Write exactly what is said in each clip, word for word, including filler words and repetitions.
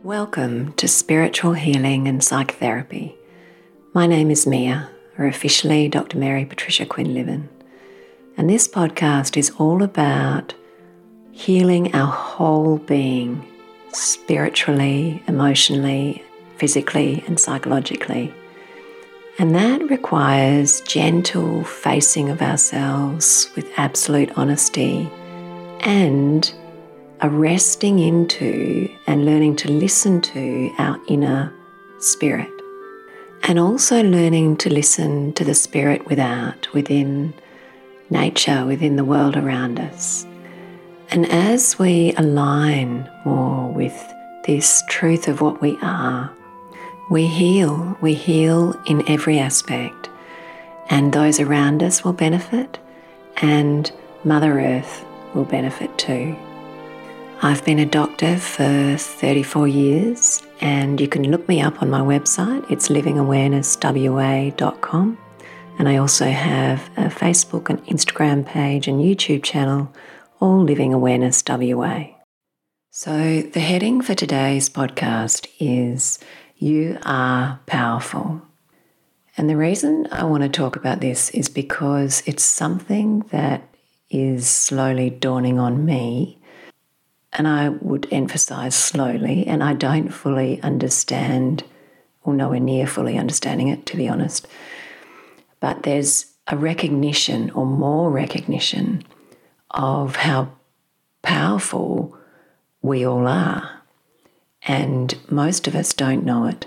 Welcome to Spiritual Healing and Psychotherapy. My name is Mia, or officially Doctor Mary Patricia Quinlivan, and this podcast is all about healing our whole being, spiritually, emotionally, physically and psychologically. And that requires gentle facing of ourselves with absolute honesty and a resting into and learning to listen to our inner spirit. And also learning to listen to the spirit without, within nature, within the world around us. And as we align more with this truth of what we are, we heal. We heal in every aspect. And those around us will benefit, and Mother Earth will benefit too. I've been a doctor for thirty-four years, and you can look me up on my website. It's living awareness w a dot com. And I also have a Facebook and Instagram page and YouTube channel, all Living Awareness W A. So the heading for today's podcast is You Are Powerful. And the reason I want to talk about this is because it's something that is slowly dawning on me. And I would emphasise slowly, and I don't fully understand, or nowhere near fully understanding it, to be honest. But there's a recognition, or more recognition, of how powerful we all are. And most of us don't know it.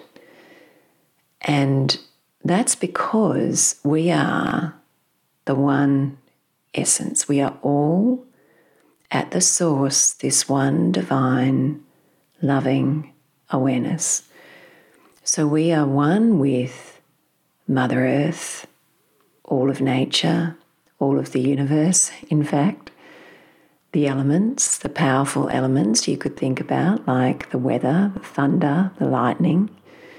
And that's because we are the one essence. We are all at the source, this one divine, loving awareness. So we are one with Mother Earth, all of nature, all of the universe, in fact. The elements, the powerful elements you could think about, like the weather, the thunder, the lightning,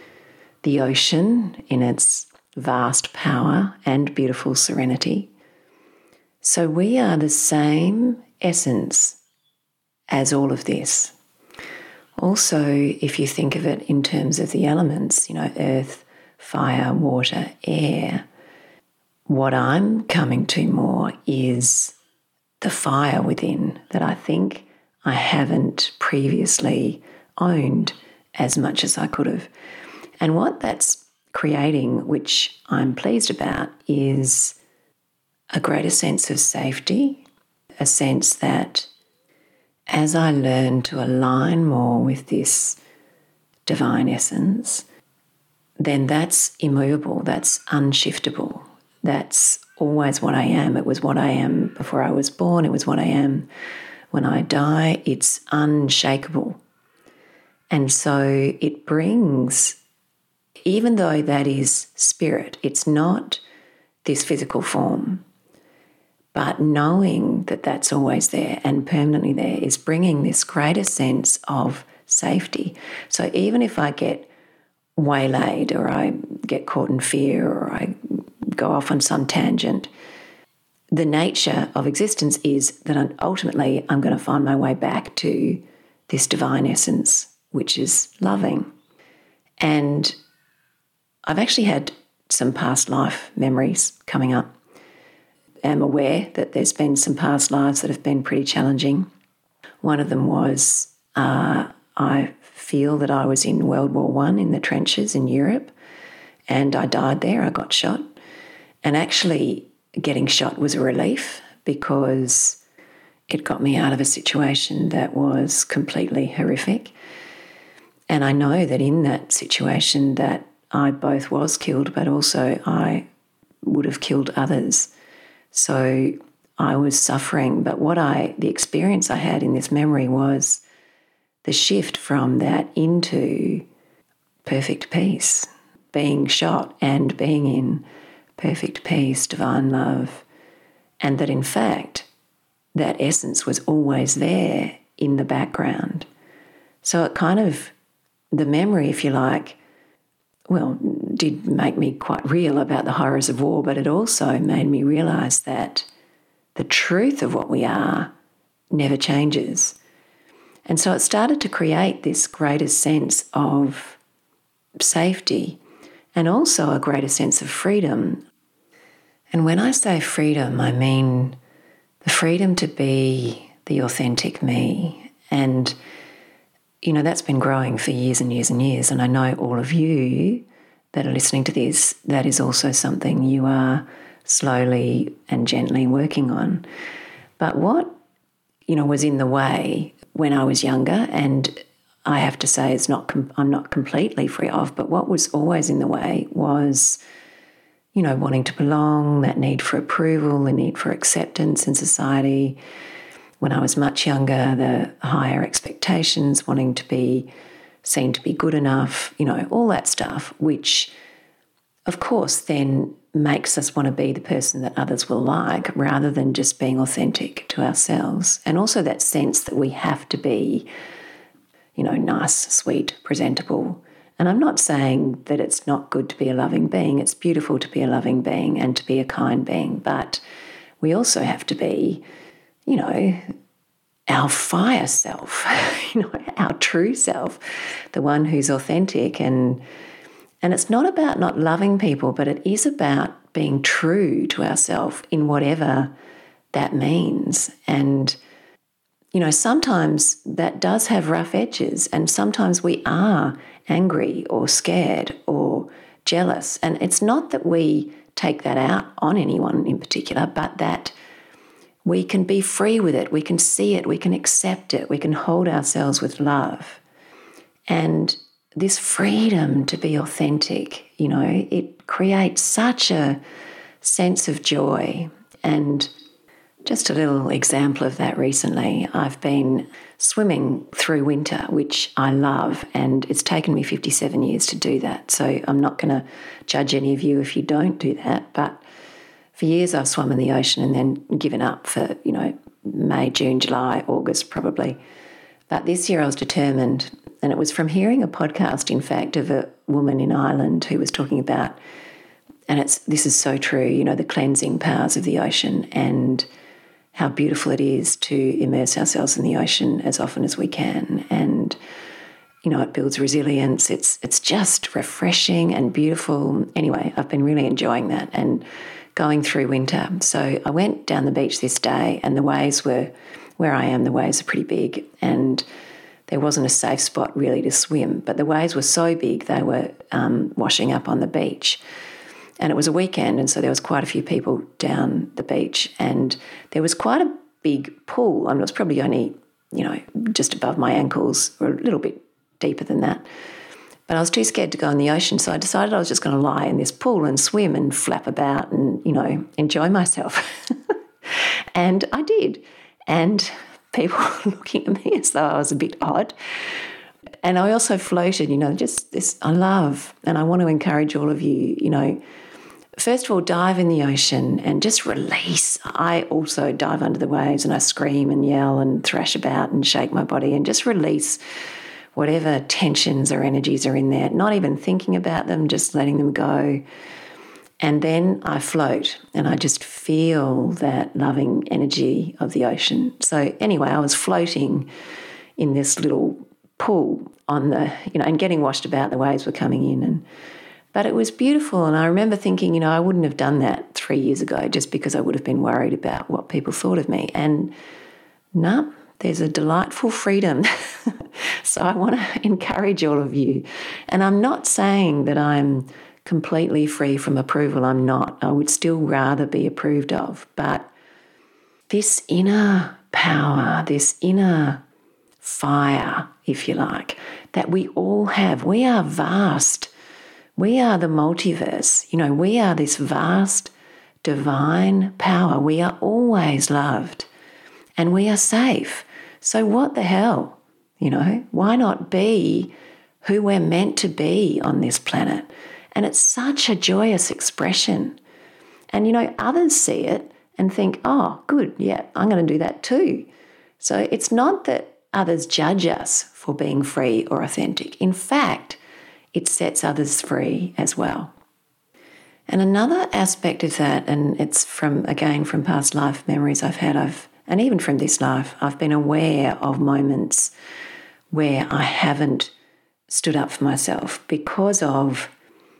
the ocean in its vast power and beautiful serenity. So we are the same essence as all of this. Also, if you think of it in terms of the elements, you know, earth, fire, water, air, what I'm coming to more is the fire within that I think I haven't previously owned as much as I could have. And what that's creating, which I'm pleased about, is a greater sense of safety, a sense that as I learn to align more with this divine essence, then that's immovable, that's unshiftable, that's always what I am. It was what I am before I was born, it was what I am when I die. It's unshakable. And so it brings, even though that is spirit, it's not this physical form, but knowing that that's always there and permanently there is bringing this greater sense of safety. So even if I get waylaid or I get caught in fear or I go off on some tangent, the nature of existence is that ultimately I'm going to find my way back to this divine essence, which is loving. And I've actually had some past life memories coming up. I'm aware that there's been some past lives that have been pretty challenging. One of them was uh, I feel that I was in World War One in the trenches in Europe, and I died there. I got shot. And actually getting shot was a relief because it got me out of a situation that was completely horrific. And I know that in that situation that I both was killed, but also I would have killed others. So I was suffering, but what I, the experience I had in this memory was the shift from that into perfect peace, being shot and being in perfect peace, divine love, and that in fact, that essence was always there in the background. So it kind of, the memory, if you like, well, did make me quite real about the horrors of war, but it also made me realise that the truth of what we are never changes. And so it started to create this greater sense of safety and also a greater sense of freedom. And when I say freedom, I mean the freedom to be the authentic me. And, you know, that's been growing for years and years and years. And I know all of you that are listening to this, that is also something you are slowly and gently working on. But what, you know, was in the way when I was younger, and I have to say it's not com- I'm not completely free of, but what was always in the way was, you know, wanting to belong, that need for approval, the need for acceptance in society. When I was much younger, the higher expectations, wanting to be seen to be good enough, you know, all that stuff, which of course then makes us want to be the person that others will like rather than just being authentic to ourselves. And also that sense that we have to be, you know, nice, sweet, presentable. And I'm not saying that it's not good to be a loving being. It's beautiful to be a loving being and to be a kind being. But we also have to be, you know, our fire self, you know, our true self, the one who's authentic. And and it's not about not loving people, but it is about being true to ourselves in whatever that means. And, you know, sometimes that does have rough edges, and sometimes we are angry or scared or jealous. And it's not that we take that out on anyone in particular, but that we can be free with it. We can see it. We can accept it. We can hold ourselves with love. And this freedom to be authentic, you know, it creates such a sense of joy. And just a little example of that recently, I've been swimming through winter, which I love, and it's taken me fifty-seven years to do that. So I'm not going to judge any of you if you don't do that. But for years I've swum in the ocean and then given up for, you know, May, June, July, August probably. But this year I was determined, and it was from hearing a podcast, in fact, of a woman in Ireland who was talking about, and it's this is so true, you know, the cleansing powers of the ocean and how beautiful it is to immerse ourselves in the ocean as often as we can. And, you know, it builds resilience. It's it's just refreshing and beautiful. Anyway, I've been really enjoying that and going through winter. So I went down the beach this day, and the waves were, where I am, the waves are pretty big, and there wasn't a safe spot really to swim. But the waves were so big, they were um, washing up on the beach. And it was a weekend, and so there was quite a few people down the beach, and there was quite a big pool. I mean, it was probably only, you know, just above my ankles or a little bit deeper than that. But I was too scared to go in the ocean, so I decided I was just going to lie in this pool and swim and flap about and, you know, enjoy myself. And I did. And people were looking at me as though I was a bit odd. And I also floated, you know, just this, I love, and I want to encourage all of you, you know, first of all, dive in the ocean and just release. I also dive under the waves and I scream and yell and thrash about and shake my body and just release whatever tensions or energies are in there, not even thinking about them, just letting them go. And then I float and I just feel that loving energy of the ocean. So anyway, I was floating in this little pool on the, you know, and getting washed about, the waves were coming in. and But it was beautiful. And I remember thinking, you know, I wouldn't have done that three years ago just because I would have been worried about what people thought of me. And no, there's a delightful freedom. So I want to encourage all of you. And I'm not saying that I'm completely free from approval. I'm not. I would still rather be approved of. But this inner power, this inner fire, if you like, that we all have, we are vast. We are the multiverse. You know, we are this vast divine power. We are always loved and we are safe. So what the hell? You know, why not be who we're meant to be on this planet? And it's such a joyous expression. And, you know, others see it and think, oh, good, yeah, I'm going to do that too. So it's not that others judge us for being free or authentic. In fact, it sets others free as well. And another aspect of that, and it's from, again, from past life memories I've had, I've and even from this life, I've been aware of moments where I haven't stood up for myself because of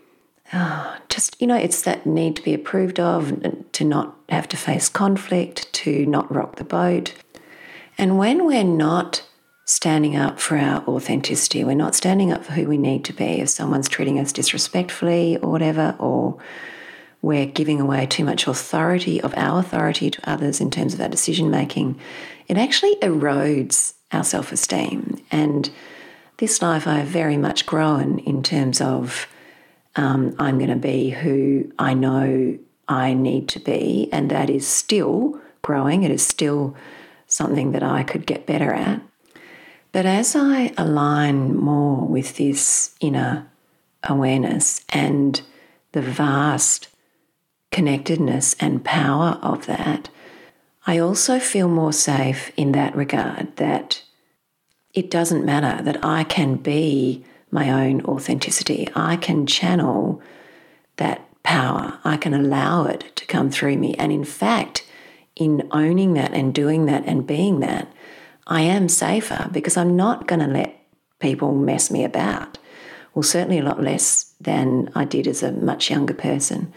oh, just, you know, it's that need to be approved of, to not have to face conflict, to not rock the boat. And when we're not standing up for our authenticity, we're not standing up for who we need to be, if someone's treating us disrespectfully or whatever, or we're giving away too much authority of our authority to others in terms of our decision making, it actually erodes our self-esteem. And this life I have very much grown in terms of um, I'm going to be who I know I need to be, and that is still growing. It is still something that I could get better at. But as I align more with this inner awareness and the vast connectedness and power of that, I also feel more safe in that regard, that it doesn't matter, that I can be my own authenticity. I can channel that power. I can allow it to come through me. And in fact, in owning that and doing that and being that, I am safer because I'm not going to let people mess me about. Well, certainly a lot less than I did as a much younger person.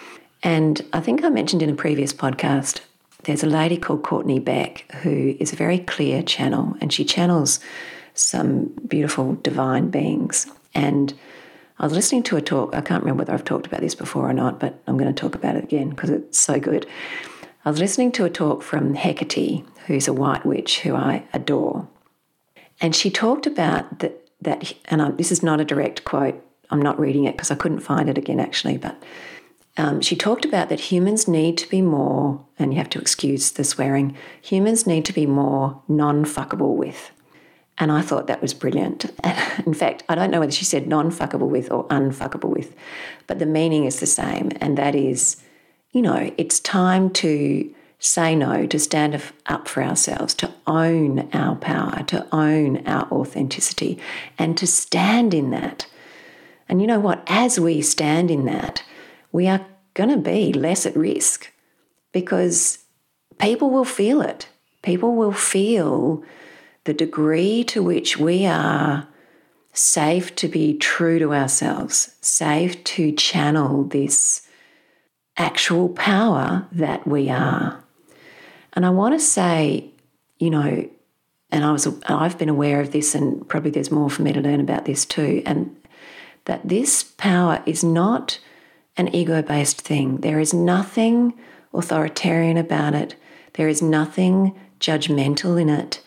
And I think I mentioned in a previous podcast, there's a lady called Courtney Beck who is a very clear channel, and she channels some beautiful divine beings. And I was listening to a talk, I can't remember whether I've talked about this before or not, but I'm going to talk about it again because it's so good. I was listening to a talk from Hecate, who's a white witch who I adore. And she talked about that, that and I, this is not a direct quote, I'm not reading it because I couldn't find it again actually, but Um, she talked about that humans need to be more, and you have to excuse the swearing, humans need to be more non-fuckable with. And I thought that was brilliant. In fact, I don't know whether she said non-fuckable with or unfuckable with, but the meaning is the same. And that is, you know, it's time to say no, to stand up for ourselves, to own our power, to own our authenticity, and to stand in that. And you know what? As we stand in that, we are going to be less at risk because people will feel it. People will feel the degree to which we are safe to be true to ourselves, safe to channel this actual power that we are. And I want to say, you know, and I was, I've been aware of this, and probably there's more for me to learn about this too, and that this power is not an ego-based thing. There is nothing authoritarian about it. There is nothing judgmental in it.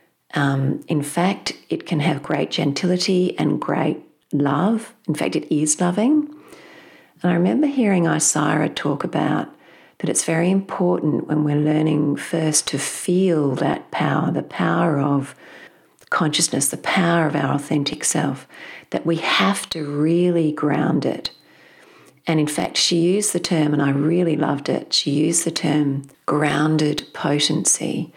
Um, in fact, it can have great gentility and great love. In fact, it is loving. And I remember hearing Isira talk about that it's very important when we're learning first to feel that power, the power of consciousness, the power of our authentic self, that we have to really ground it. And in fact, she used the term, and I really loved it, she used the term grounded potency.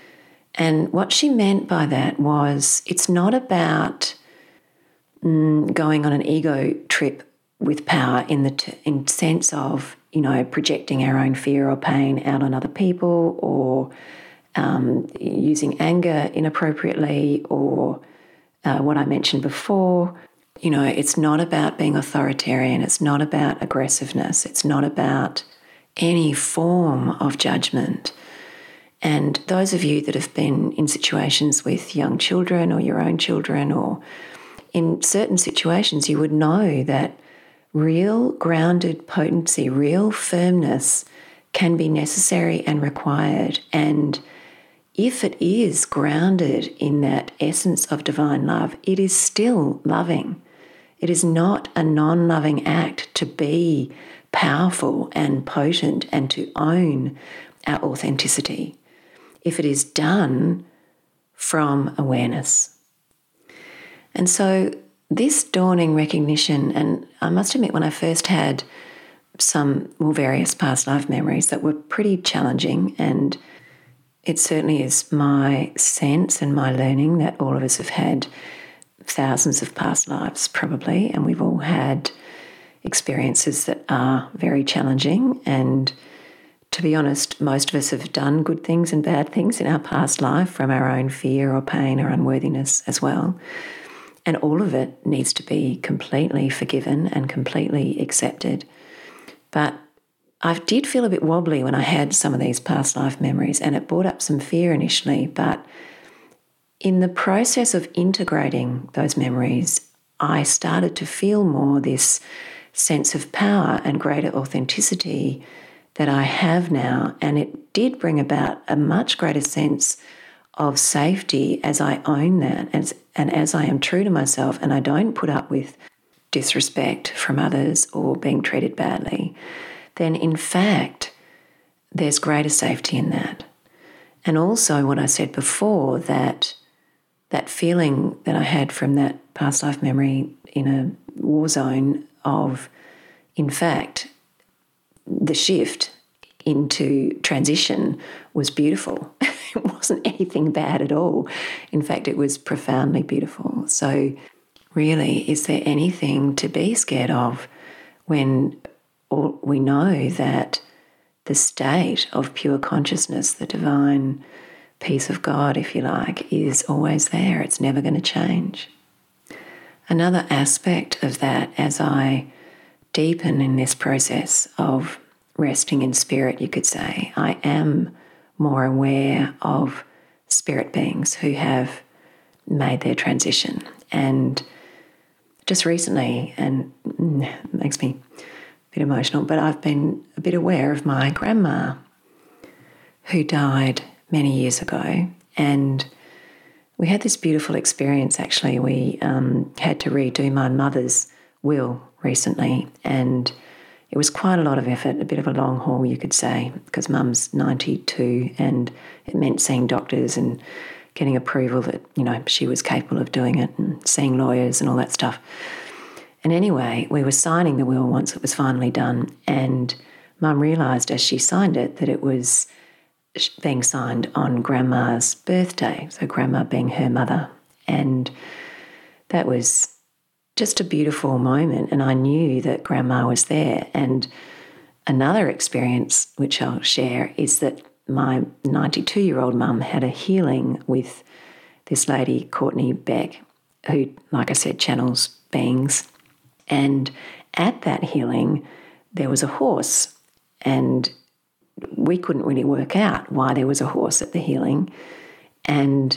And what she meant by that was it's not about mm, going on an ego trip with power in the t- in sense of, you know, projecting our own fear or pain out on other people, or um, using anger inappropriately, or uh, what I mentioned before. You know, it's not about being authoritarian. It's not about aggressiveness. It's not about any form of judgment. And those of you that have been in situations with young children or your own children, or in certain situations, you would know that real grounded potency, real firmness can be necessary and required. And if it is grounded in that essence of divine love, it is still loving. It is not a non-loving act to be powerful and potent and to own our authenticity if it is done from awareness. And so this dawning recognition, and I must admit when I first had some more various past life memories that were pretty challenging, and it certainly is my sense and my learning that all of us have had thousands of past lives probably, and we've all had experiences that are very challenging and to be honest, most of us have done good things and bad things in our past life from our own fear or pain or unworthiness as well. And all of it needs to be completely forgiven and completely accepted. But I did feel a bit wobbly when I had some of these past life memories, and it brought up some fear initially. But in the process of integrating those memories, I started to feel more this sense of power and greater authenticity that I have now. And it did bring about a much greater sense of safety as I own that, as, and as I am true to myself and I don't put up with disrespect from others or being treated badly, then in fact, there's greater safety in that. And also what I said before, that that feeling that I had from that past life memory in a war zone of, in fact, the shift into transition was beautiful. It wasn't anything bad at all. In fact, it was profoundly beautiful. So really, is there anything to be scared of when all, we know that the state of pure consciousness, the divine peace of God, if you like, is always there. It's never going to change. Another aspect of that, as I deepen in this process of resting in spirit, you could say, I am more aware of spirit beings who have made their transition. And just recently, and it makes me a bit emotional, but I've been a bit aware of my grandma who died many years ago. And we had this beautiful experience, actually. We um, had to redo my mother's will recently, and it was quite a lot of effort, a bit of a long haul, you could say, because Mum's ninety-two, and it meant seeing doctors and getting approval that, you know, she was capable of doing it, and seeing lawyers and all that stuff. And anyway, we were signing the will once it was finally done, and Mum realised as she signed it that it was being signed on Grandma's birthday, so Grandma being her mother. And that was just a beautiful moment, and I knew that Grandma was there. And another experience which I'll share is that my ninety-two-year-old mum had a healing with this lady, Courtney Beck, who, like I said, channels beings. And at that healing, there was a horse, and we couldn't really work out why there was a horse at the healing. And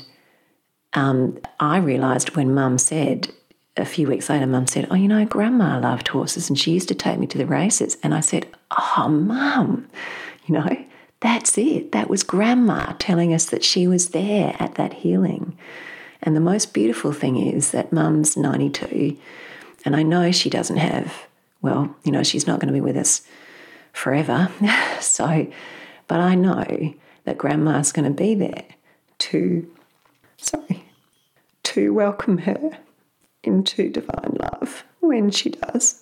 um, I realised when Mum said, a few weeks later, Mum said, oh, you know, Grandma loved horses and she used to take me to the races. And I said, oh, Mum, you know, that's it. That was Grandma telling us that she was there at that healing. And the most beautiful thing is that Mum's ninety-two, and I know she doesn't have, well, you know, she's not going to be with us forever. So, but I know that Grandma's going to be there to, sorry, to welcome her into divine love when she does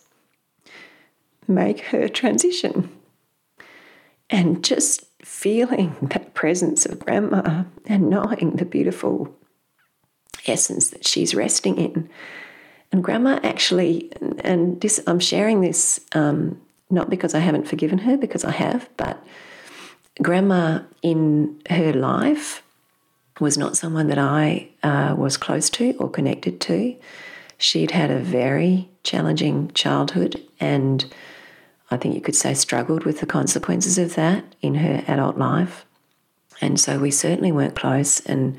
make her transition. And just feeling that presence of Grandma and knowing the beautiful essence that she's resting in. And Grandma actually, and this, I'm sharing this um, not because I haven't forgiven her, because I have, but Grandma in her life was not someone that I uh, was close to or connected to. She'd had a very challenging childhood, and I think you could say struggled with the consequences of that in her adult life. And so we certainly weren't close. And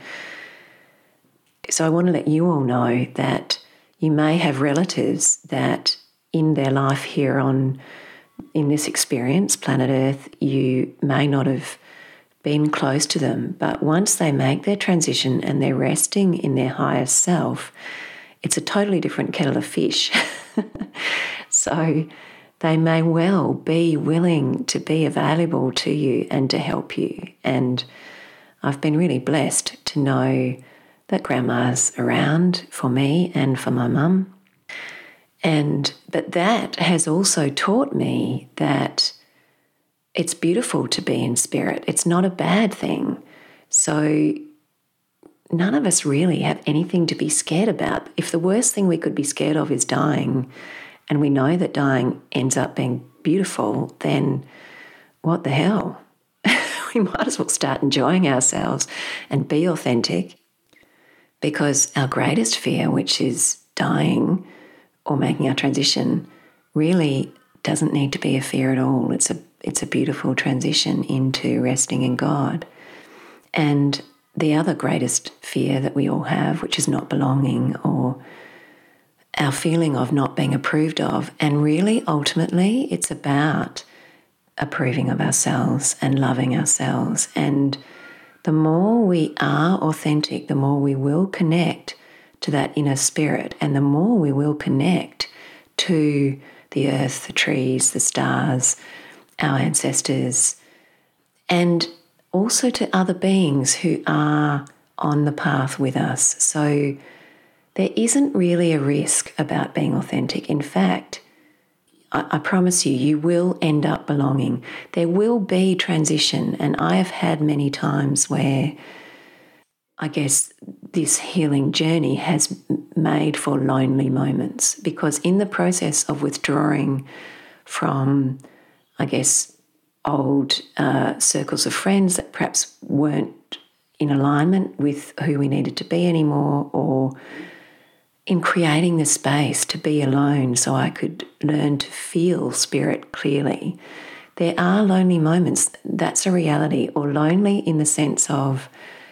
so I want to let you all know that you may have relatives that in their life here on, in this experience, planet Earth, you may not have been close to them. But once they make their transition and they're resting in their higher self, it's a totally different kettle of fish. So they may well be willing to be available to you and to help you. And I've been really blessed to know that Grandma's around for me and for my mum. And but that has also taught me that it's beautiful to be in spirit. It's not a bad thing. So none of us really have anything to be scared about. If the worst thing we could be scared of is dying, and we know that dying ends up being beautiful, then what the hell? we might as well start enjoying ourselves and be authentic, because our greatest fear, which is dying or making our transition, really doesn't need to be a fear at all. It's a it's a beautiful transition into resting in God. And the other greatest fear that we all have, which is not belonging or our feeling of not being approved of, and really ultimately it's about approving of ourselves and loving ourselves. And the more we are authentic, the more we will connect to that inner spirit, and the more we will connect to the earth, the trees, the stars, our ancestors, and also to other beings who are on the path with us. So there isn't really a risk about being authentic. In fact, I, I promise you, you will end up belonging. There will be transition, and I have had many times where I guess this healing journey has made for lonely moments, because in the process of withdrawing from, I guess, old uh, circles of friends that perhaps weren't in alignment with who we needed to be anymore, or in creating the space to be alone so I could learn to feel spirit clearly, there are lonely moments. That's a reality. Or lonely in the sense of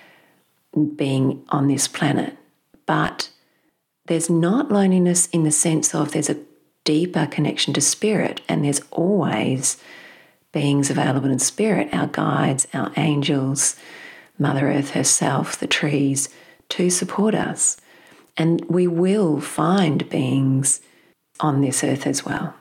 being on this planet. But there's not loneliness in the sense of there's a deeper connection to spirit, and there's always beings available in spirit, our guides, our angels, Mother Earth herself, the trees, to support us. And we will find beings on this earth as well.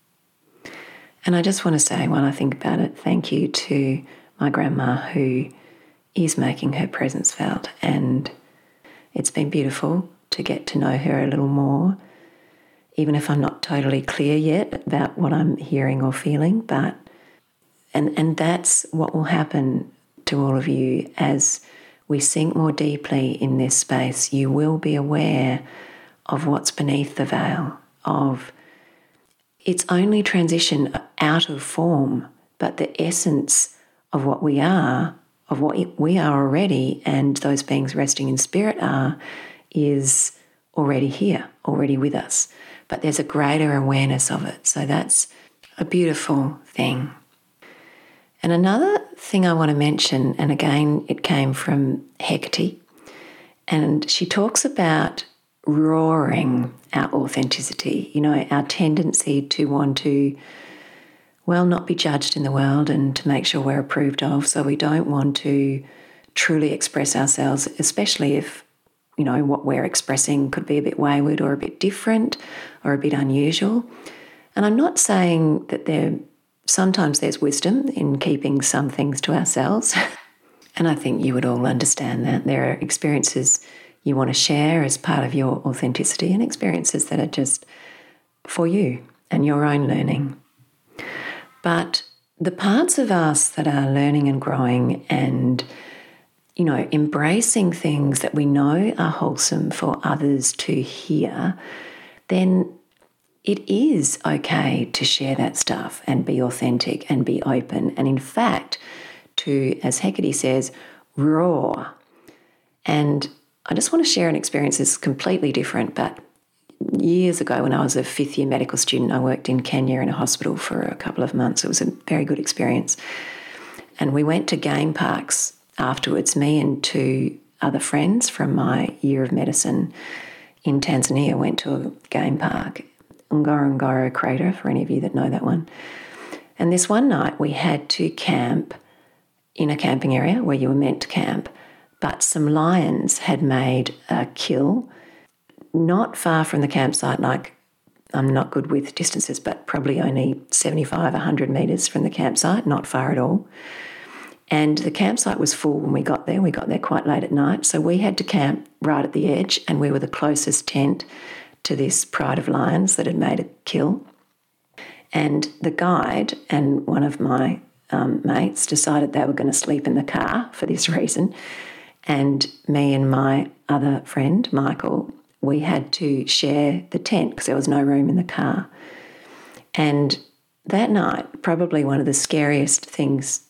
And I just want to say, while I think about it, thank you to my grandma, who is making her presence felt. And it's been beautiful to get to know her a little more, even if I'm not totally clear yet about what I'm hearing or feeling. But and and that's what will happen to all of you as we sink more deeply in this space. You will be aware of what's beneath the veil, of it's only transition out of form, but the essence of what we are, of what we are already, and those beings resting in spirit are, is already here, already with us. But there's a greater awareness of it. So that's a beautiful thing. And another thing I want to mention, and again, it came from Hecate, and she talks about roaring our authenticity, you know, our tendency to want to, well, not be judged in the world and to make sure we're approved of. So we don't want to truly express ourselves, especially if, you know, what we're expressing could be a bit wayward or a bit different or a bit unusual. And I'm not saying that there sometimes there's wisdom in keeping some things to ourselves. And I think you would all understand that. There are experiences you want to share as part of your authenticity, and experiences that are just for you and your own learning. But the parts of us that are learning and growing and, you know, embracing things that we know are wholesome for others to hear, then it is okay to share that stuff and be authentic and be open. And in fact, to, as Hecate says, roar. And I just want to share an experience that's completely different. But years ago, when I was a fifth year medical student, I worked in Kenya in a hospital for a couple of months. It was a very good experience. And we went to game parks afterwards, me and two other friends from my year of medicine in Tanzania went to a game park, Ngorongoro Crater, for any of you that know that one. And this one night we had to camp in a camping area where you were meant to camp, but some lions had made a kill not far from the campsite, like I'm not good with distances, but probably only seventy-five, one hundred metres from the campsite, not far at all. And the campsite was full when we got there. We got there quite late at night, so we had to camp right at the edge, and we were the closest tent to this pride of lions that had made a kill. And the guide and one of my um, mates decided they were going to sleep in the car for this reason. And me and my other friend, Michael, we had to share the tent because there was no room in the car. And that night, probably one of the scariest things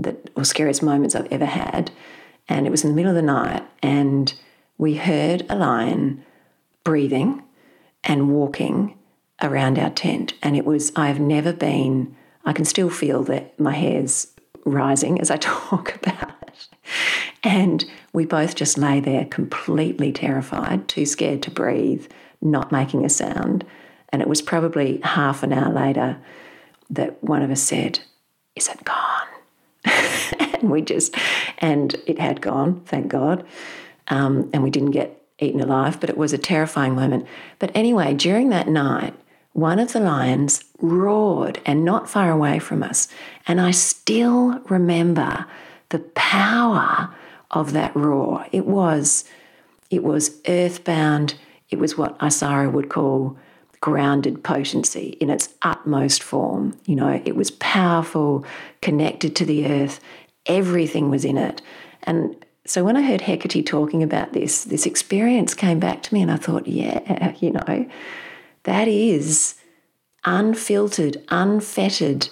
that, or scariest moments I've ever had. And it was in the middle of the night, and we heard a lion breathing and walking around our tent. And it was, I've never been, I can still feel that my hair's rising as I talk about it. And we both just lay there completely terrified, too scared to breathe, not making a sound. And it was probably half an hour later that one of us said, "Is it gone?" And we just, and it had gone, thank God. Um, and we didn't get eaten alive, but it was a terrifying moment. But anyway, during that night, one of the lions roared, and not far away from us. And I still remember the power of that roar. It was, it was earthbound. It was what Isara would call grounded potency in its utmost form. You know, it was powerful, connected to the earth. Everything was in it. And so when I heard Hecate talking about this, this experience came back to me, and I thought, yeah, you know, that is unfiltered, unfettered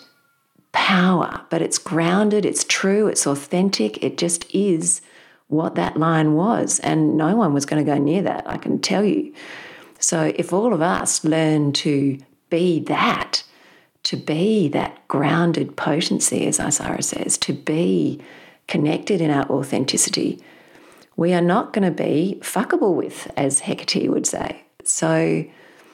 power, but it's grounded, it's true, it's authentic, it just is what that lion was, and no one was going to go near that, I can tell you. So if all of us learn to be that, to be that grounded potency, as Isara says, to be connected in our authenticity, we are not going to be fuckable with, as Hecate would say. So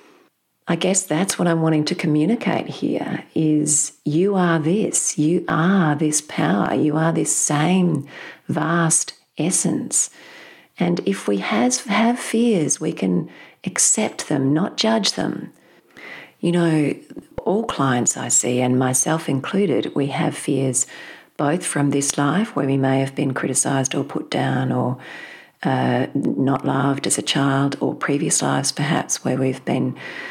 I guess that's what I'm wanting to communicate here is you are this, you are this power, you are this same vast essence. And if we has, have fears, we can accept them, not judge them. You know, all clients I see, and myself included, we have fears both from this life where we may have been criticised or put down or uh, not loved as a child, or previous lives perhaps where we've been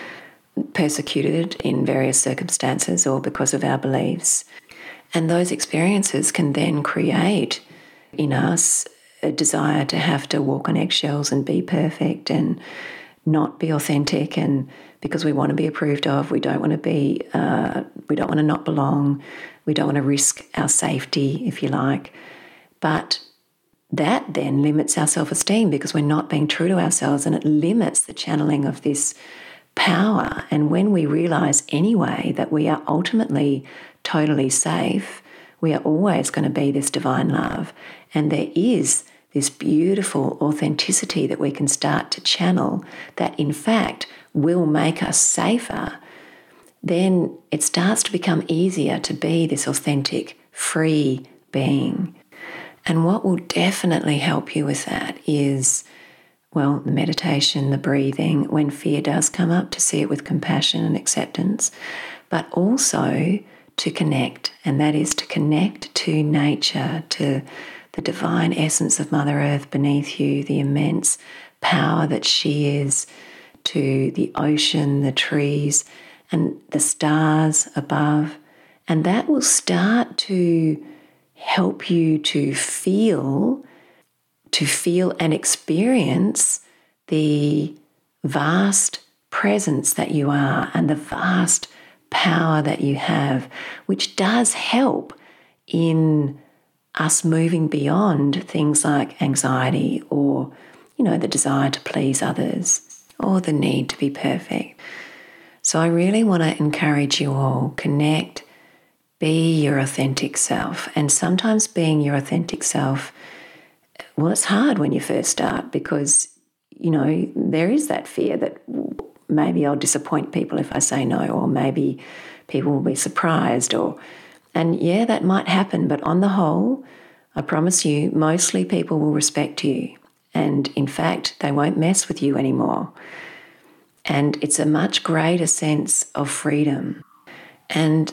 persecuted in various circumstances or because of our beliefs. And those experiences can then create in us a desire to have to walk on eggshells and be perfect and not be authentic, and because we want to be approved of, we don't want to be, uh, we don't want to not belong, we don't want to risk our safety, if you like. But that then limits our self-esteem because we're not being true to ourselves, and it limits the channeling of this power. And when we realize anyway that we are ultimately totally safe, we are always going to be this divine love, and there is this beautiful authenticity that we can start to channel that in fact will make us safer, then it starts to become easier to be this authentic, free being. And what will definitely help you with that is, well, the meditation, the breathing, when fear does come up, to see it with compassion and acceptance, but also to connect, and that is to connect to nature, to the divine essence of Mother Earth beneath you, the immense power that she is, to the ocean, the trees, and the stars above. And that will start to help you to feel, to feel and experience the vast presence that you are and the vast power that you have, which does help in us moving beyond things like anxiety or, you know, the desire to please others or the need to be perfect. So I really want to encourage you all, connect, be your authentic self. And sometimes being your authentic self, well, it's hard when you first start because, you know, there is that fear that maybe I'll disappoint people if I say no, or maybe people will be surprised, or, and yeah, that might happen. But on the whole, I promise you, mostly people will respect you. And in fact, they won't mess with you anymore. And it's a much greater sense of freedom. And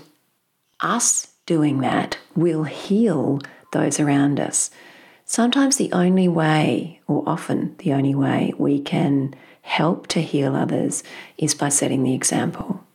us doing that will heal those around us. Sometimes the only way, or often the only way, we can help to heal others is by setting the example.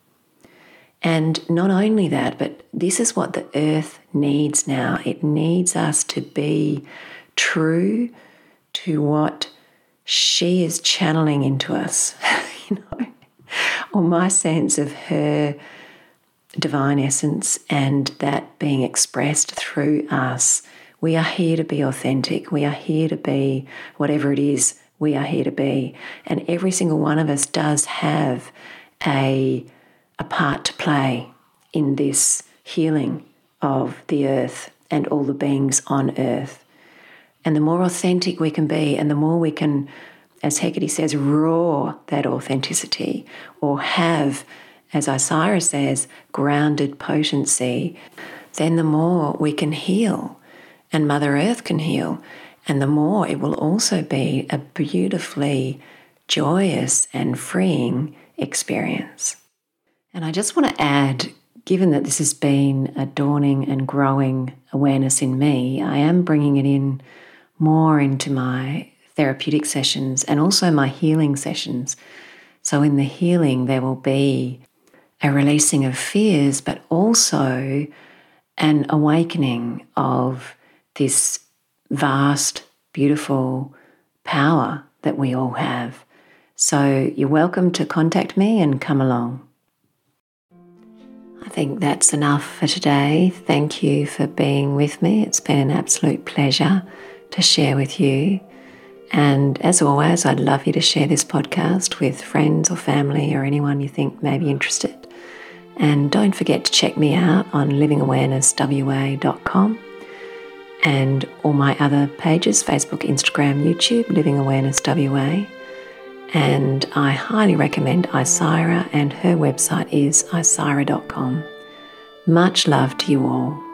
And not only that, but this is what the earth needs now. It needs us to be true to what she is channeling into us, you know, or my sense of her divine essence and that being expressed through us. We are here to be authentic. We are here to be whatever it is we are here to be. And every single one of us does have a, a part to play in this healing of the earth and all the beings on earth. And the more authentic we can be, and the more we can, as Hecate says, roar that authenticity, or have, as Isira says, grounded potency, then the more we can heal and Mother Earth can heal. And the more it will also be a beautifully joyous and freeing experience. And I just want to add, given that this has been a dawning and growing awareness in me, I am bringing it in more into my therapeutic sessions and also my healing sessions. So in the healing, there will be a releasing of fears, but also an awakening of this vast, beautiful power that we all have. So you're welcome to contact me and come along. I think that's enough for today. Thank you for being with me. It's been an absolute pleasure to share with you. And as always, I'd love you to share this podcast with friends or family or anyone you think may be interested. And don't forget to check me out on living awareness w a dot com and all my other pages, Facebook, Instagram, YouTube, Living Awareness W A. And I highly recommend Isira, and her website is isira dot com. Much love to you all.